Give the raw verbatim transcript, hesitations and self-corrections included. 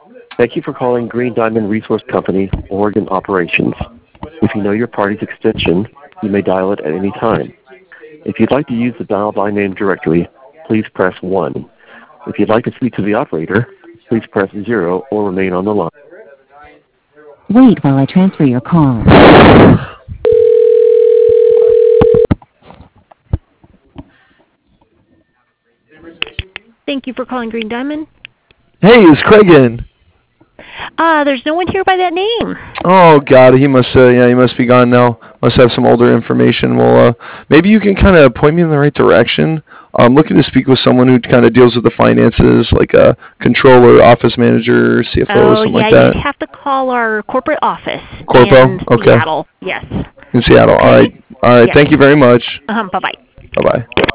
Thank you for calling Green Diamond Resource Company, Oregon Operations. If you know your party's extension, you may dial it at any time. If you'd like to use the dial by name directory, please press one. If you'd like to speak to the operator, please press zero or remain on the line. Wait while I transfer your call. Thank you for calling Green Diamond. Hey, is Craig in? Uh, there's no one here by that name. Oh God, he must. Uh, yeah, he must be gone now. Must have some older information. Well, uh, maybe you can kind of point me in the right direction. I'm looking to speak with someone who kind of deals with the finances, like a controller, office manager, C F O, Oh, something yeah, like that. you'd have to call our corporate office Corpo? in Okay. Seattle. Yes. In Seattle. Okay. All right. All right. Yes. Thank you very much. Uh-huh. Bye-bye. Bye-bye.